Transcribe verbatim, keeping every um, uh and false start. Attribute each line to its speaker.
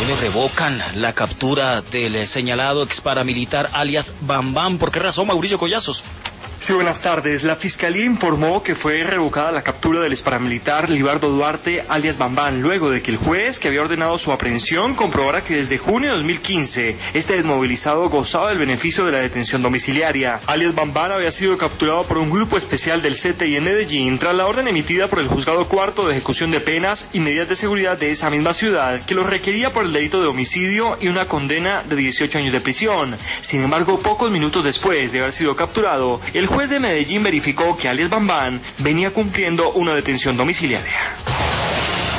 Speaker 1: Bueno, revocan la captura del señalado ex paramilitar alias Bambam. ¿Por qué razón, Mauricio Collazos?
Speaker 2: Sí, buenas tardes. La Fiscalía informó que fue revocada la captura del exparamilitar Libardo Duarte, alias Bambam, luego de que el juez que había ordenado su aprehensión comprobara que desde junio de dos mil quince este desmovilizado gozaba del beneficio de la detención domiciliaria. Alias Bambam había sido capturado por un grupo especial del C T I en Medellín tras la orden emitida por el Juzgado Cuarto de Ejecución de Penas y Medidas de Seguridad de esa misma ciudad, que lo requería por el delito de homicidio y una condena de dieciocho años de prisión. Sin embargo, pocos minutos después de haber sido capturado, el El juez de Medellín verificó que alias Bambam venía cumpliendo una detención domiciliaria.